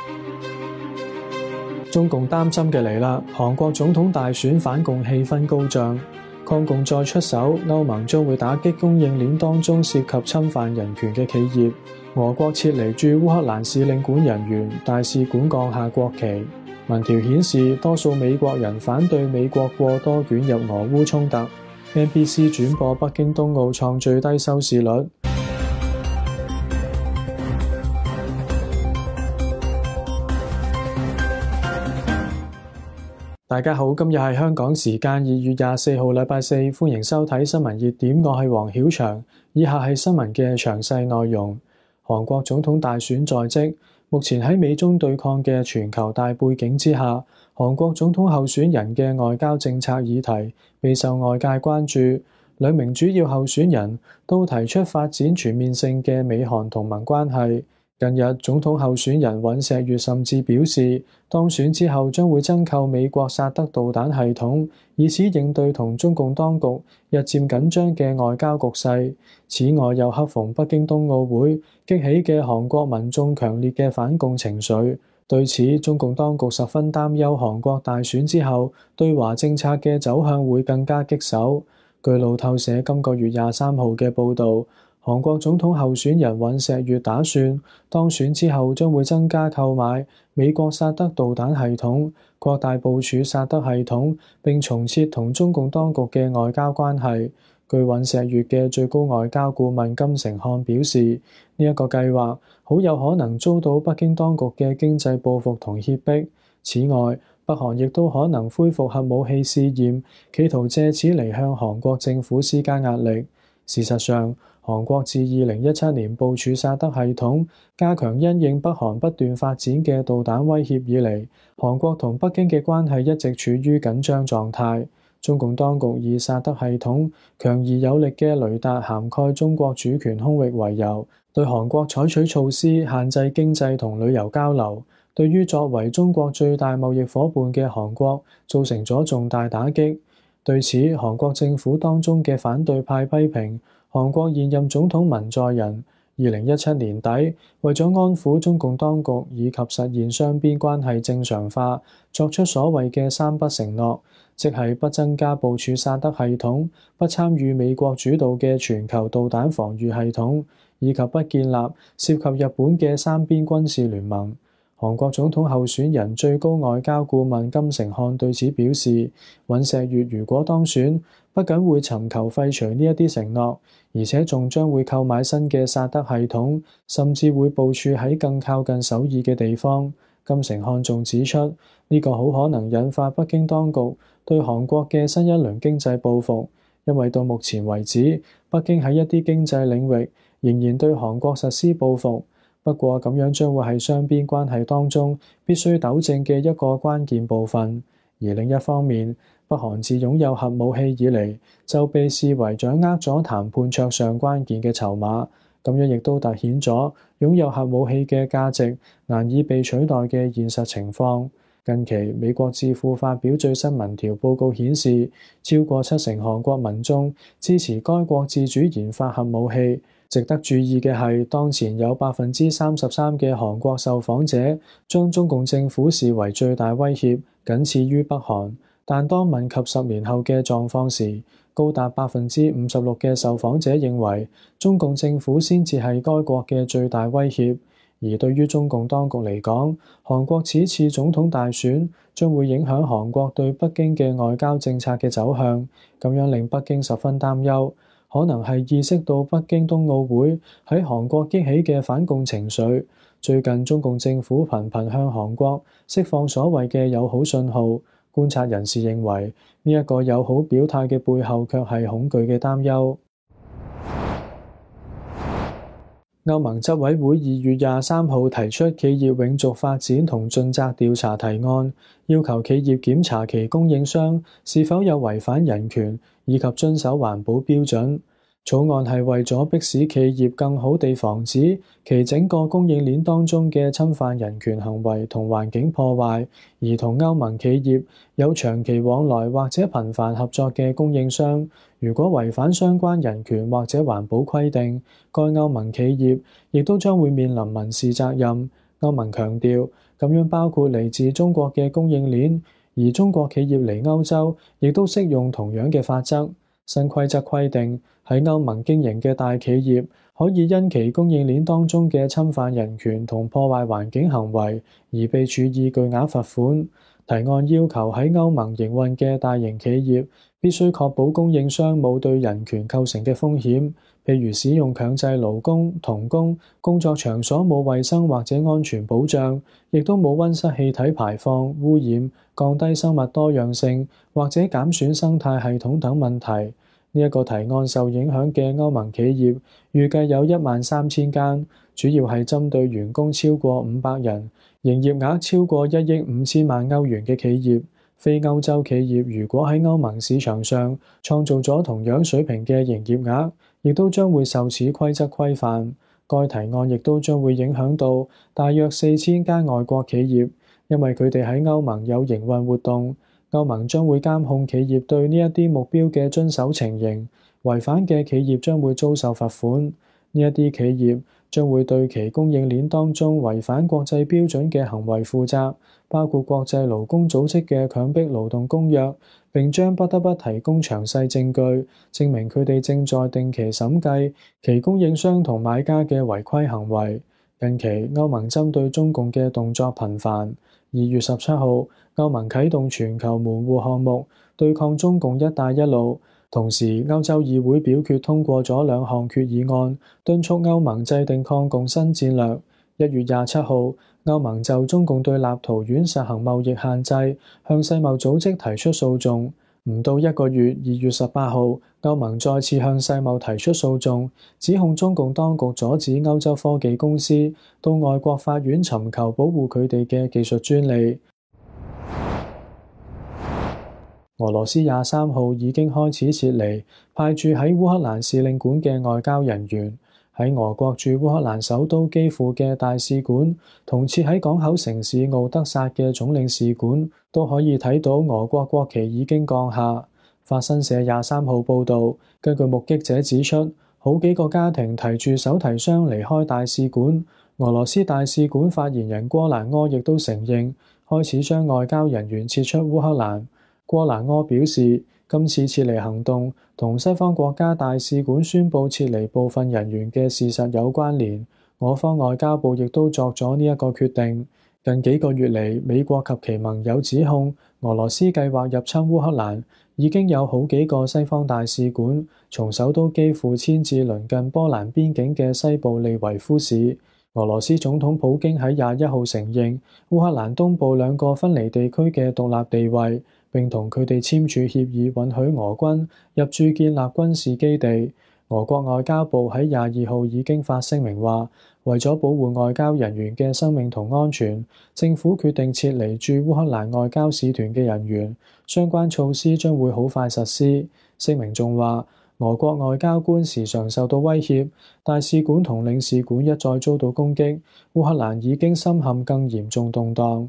中共擔心嘅嚟啦，韓國總統大選反共氣氛高漲，抗共再出手，歐盟將會打擊供應鏈當中涉及侵犯人權嘅企業。俄國撤離駐烏克蘭使領館人員，大使館降下國旗。民調顯示，多數美國人反對美國過多捲入俄烏衝突。NBC 轉播北京冬奧創最低收視率。大家好，今日係香港時間2月24號禮拜四，歡迎收睇新聞熱點，我係黃曉翔。以下係新聞嘅詳細內容。韓國總統大選在即，目前喺美中對抗嘅全球大背景之下，韓國總統候選人嘅外交政策議題備受外界關注。兩名主要候選人都提出發展全面性嘅美韓同盟關係。近日，總統候選人尹錫悅甚至表示，當選之後將會增購美國薩德導彈系統，以此應對同中共當局日漸緊張嘅外交局勢。此外，又恰逢北京冬奧會激起嘅韓國民眾強烈嘅反共情緒。對此，中共當局十分擔憂韓國大選之後對華政策嘅走向會更加棘手。據路透社今個月23號嘅報導，韓國總統候選人尹錫悅打算當選之後將會增加購買美國薩德導彈系統，擴大部署薩德系統，並重設同中共當局嘅外交關係。據尹錫悅嘅最高外交顧問金成漢表示，呢一個計劃好有可能遭到北京當局嘅經濟報復同脅迫。此外，北韓亦都可能恢復核武器試驗，企圖借此嚟向韓國政府施加壓力。事實上，韓國自2017年部署薩德系統，加強因應北韓不斷發展嘅導彈威脅以嚟，韓國同北京嘅關係一直處於緊張狀態。中共當局以薩德系統強而有力嘅雷達涵蓋中國主權空域為由，對韓國採取措施限制經濟同旅遊交流，對於作為中國最大貿易夥伴嘅韓國造成咗重大打擊。對此，韓國政府當中嘅反對派批評，韓國現任總統文在寅2017年底為咗安撫中共當局以及實現雙邊關係正常化，作出所謂嘅3不承諾，即係不增加部署薩德系統、不參與美國主導嘅全球導彈防禦系統，以及不建立涉及日本嘅三邊軍事聯盟。韓國總統候選人最高外交顧問金成漢對此表示，尹錫悅如果當選，不僅會尋求廢除呢一啲承諾，而且仲將會購買新嘅薩德系統，甚至會部署喺更靠近首爾嘅地方。金成漢仲指出，呢個好可能引發北京當局對韓國嘅新一輪經濟報復，因為到目前為止，北京喺一啲經濟領域仍然對韓國實施報復。不過咁樣將會係雙邊關係當中必須糾正嘅一個關鍵部分。而另一方面，北韓自擁有核武器以嚟，就被視為掌握咗談判桌上關鍵嘅籌碼。咁樣亦都突顯咗擁有核武器嘅價值難以被取代嘅現實情況。近期，美國智庫發表最新民調報告顯示，超過70%韓國民眾支持該國自主研發核武器。值得注意嘅係，當前有33%嘅韓國受訪者將中共政府視為最大威脅，僅次於北韓。但當問及10年後嘅狀況時，高達56%嘅受訪者認為中共政府先至係該國嘅最大威脅。而對於中共當局嚟講，韓國此次總統大選將會影響韓國對北京嘅外交政策嘅走向，咁樣令北京十分擔憂。可能係意識到北京冬奧會喺韓國激起嘅反共情緒。最近中共政府頻頻向韓國釋放所謂嘅友好信號。觀察人士認為，呢一個友好表態嘅背後卻係恐懼嘅擔憂。歐盟執委會2月23號提出企業永續發展同盡責調查提案，要求企業檢查其供應商是否有違反人權以及遵守環保標準。草案係為咗迫使企業更好地防止其整個供應鏈當中嘅侵犯人權行為同環境破壞，而同歐盟企業有長期往來或者頻繁合作嘅供應商，如果違反相關人權或者環保規定，該歐盟企業亦都將會面臨民事責任。 歐盟強調，咁樣包括嚟自中國嘅供應鏈，而中國企業嚟歐洲亦都適用同樣嘅法則。新規則規定，喺歐盟經營嘅大企業可以因其供應鏈當中嘅侵犯人權同破壞環境行為而被處以巨額罰款。提案要求喺歐盟營運嘅大型企業必須確保供應商冇對人權構成嘅風險，譬如使用強制勞工、童工、工作場所冇衛生或者安全保障，亦都冇溫室氣體排放、污染、降低生物多樣性或者減損生態系統等問題。呢一個提案受影響嘅歐盟企業預計有13000間，主要係針對員工超過500人、營業額超過1億5000萬歐元嘅企業。非歐洲企業如果喺歐盟市場上創造咗同樣水平嘅營業額，亦都將會受此規則規範。該提案亦都將會影響到大約4000間外國企業，因為佢哋喺歐盟有營運活動。歐盟將會監控企業對呢一啲目標嘅遵守情形，違反嘅企業將會遭受罰款。呢一啲企業將會對其供應鏈當中違反國際標準嘅行為負責，包括國際勞工組織嘅強迫勞動公約，並將不得不提供詳細證據，證明佢哋正在定期審計其供應商同買家嘅違規行為。近期歐盟針對中共嘅動作頻繁。2月17號，歐盟啟動全球門戶項目，對抗中共一帶一路。同時，歐洲議會表決通過咗2項決議案，敦促歐盟制定抗共新戰略。1月27號，歐盟就中共對立陶宛實行貿易限制，向世貿組織提出訴訟。唔到1個月，2月18號，歐盟再次向世貿提出訴訟，指控中共當局阻止歐洲科技公司到外國法院尋求保護佢哋嘅技術專利。俄羅斯23號已經開始撤離派駐喺烏克蘭使領館嘅外交人員。喺俄國駐烏克蘭首都基輔嘅大使館同設喺港口城市敖德薩嘅總領事館都可以睇到俄國國旗已經降下。法新社23號報導，根據目擊者指出，好幾個家庭提住手提箱離開大使館。俄羅斯大使館發言人戈蘭柯亦都承認開始將外交人員撤出烏克蘭。戈蘭柯表示，今次撤離行動同西方國家大使館宣布撤離部分人員嘅事實有關聯，我方外交部亦都作咗呢一個決定。近幾個月嚟，美國及其盟友指控俄羅斯計劃入侵烏克蘭，已經有好幾個西方大使館從首都基輔遷至鄰近波蘭邊境嘅西部利維夫市。俄羅斯總統普京喺21號承認烏克蘭東部2個分離地區嘅獨立地位，並同佢哋簽署協議，允許俄軍入駐建立軍事基地。俄國外交部喺22號已經發聲明話，為咗保護外交人員嘅生命同安全，政府決定撤離駐烏克蘭外交使團嘅人員，相關措施將會好快實施。聲明仲話，俄國外交官時常受到威脅，大使館同領事館一再遭到攻擊，烏克蘭已經深陷更嚴重動盪。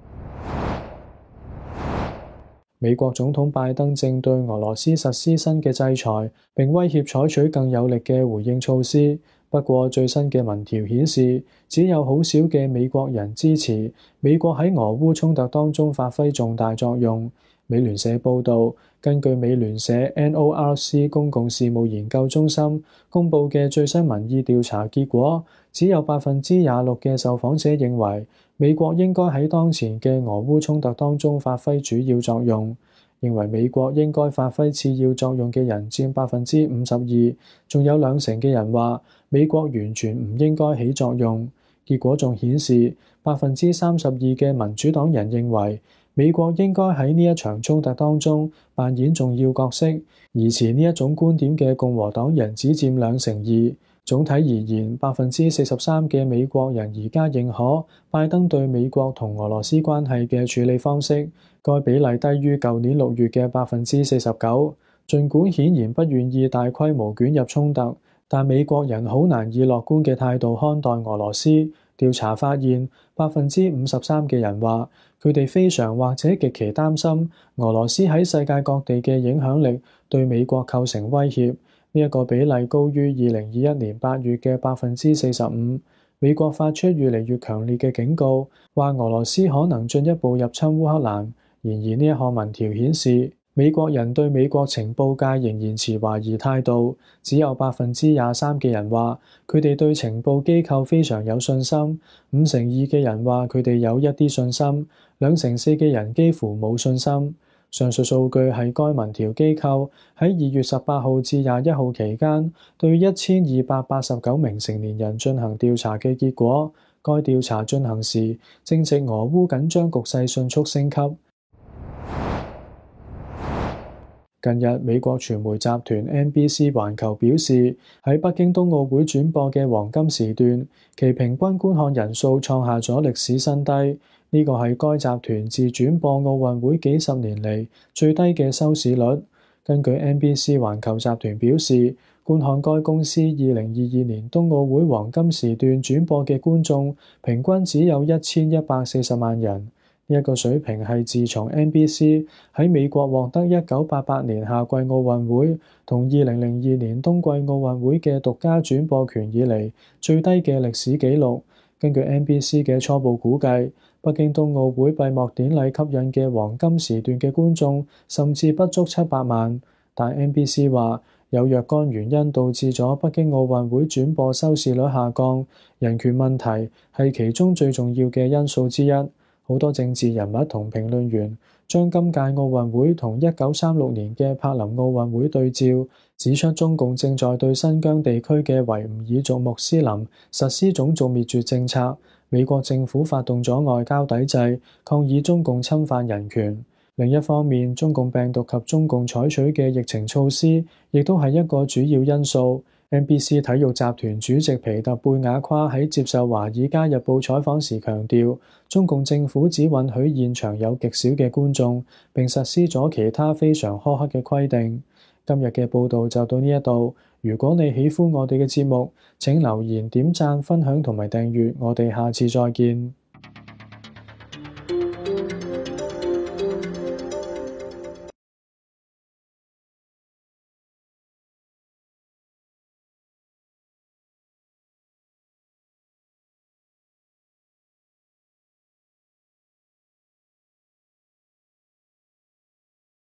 美國總統拜登正對俄羅斯實施新嘅制裁，並威脅採取更有力嘅回應措施。不過，最新嘅民調顯示，只有好少嘅美國人支持美國喺俄烏衝突當中發揮重大作用。美聯社報導，根據美聯社 NORC 公共事務研究中心公佈嘅最新民意調查結果，只有26%嘅受訪者認為美國應該喺當前嘅俄烏衝突當中發揮主要作用。認為美國應該發揮次要作用嘅人佔52%，仲有20%嘅人話美國完全唔應該起作用。結果仲顯示32%嘅民主黨人認為美國應該喺呢一場衝突當中扮演重要角色，而持呢一種觀點嘅共和黨人只佔2%。總體而言，43%嘅美國人而家認可拜登對美國同俄羅斯關係嘅處理方式，該比例低於舊年6月嘅49%。儘管顯然不願意大規模捲入衝突，但美國人好難以樂觀嘅態度看待俄羅斯。調查發現，53%嘅人話佢哋非常或者極其擔心俄羅斯喺世界各地嘅影響力對美國構成威脅。呢一個比例高於2021年8月嘅45%。 美國發出越嚟越強烈嘅警告，話俄羅斯可能進一步入侵烏克蘭。然而呢一項民調顯示，美國人對美國情報界仍然持懷疑態度，只有23%嘅人話佢哋對情報機構非常有信心，52%嘅人話佢哋有一啲信心，2%嘅人幾乎冇信心。上述數據係該民調機構喺2月18號至21號期間對1289名成年人進行調查嘅結果。該調查進行時，正值俄烏緊張局勢迅速升級。近日，美國傳媒集團 NBC 環球表示，喺北京冬奧會轉播嘅黃金時段，其平均觀看人數創下咗歷史新低。呢個係該集團自轉播奧運會幾十年嚟最低嘅收視率。根據 NBC 環球集團表示，觀看該公司2022年冬奧會黃金時段轉播嘅觀眾平均只有1140萬人。呢一個水平係自從 NBC 喺美國獲得1988年夏季奧運會同2002年冬季奧運會嘅獨家轉播權以嚟最低嘅歷史紀錄。根據 NBC 嘅初步估計，北京冬奧會閉幕典禮吸引嘅黃金時段嘅觀眾甚至不足700萬，但 NBC 話有若干原因導致咗北京奧運會轉播收視率下降，人權問題係其中最重要嘅因素之一。好多政治人物同評論員將今屆奧運會同1936年嘅柏林奧運會對照，指出中共正在對新疆地區嘅維吾爾族穆斯林實施種族滅絕政策。美國政府發動咗外交抵制，抗議中共侵犯人權。另一方面，中共病毒及中共採取嘅疫情措施，亦都係一個主要因素。NBC 體育集團主席皮特貝瓦夸喺接受《華爾街日報》採訪時強調，中共政府只允許現場有極少嘅觀眾，並實施咗其他非常苛刻嘅規定。今日嘅報導就到呢一度。如果你喜歡我哋嘅節目，請留言、點讚、分享同埋訂閱。我哋下次再見。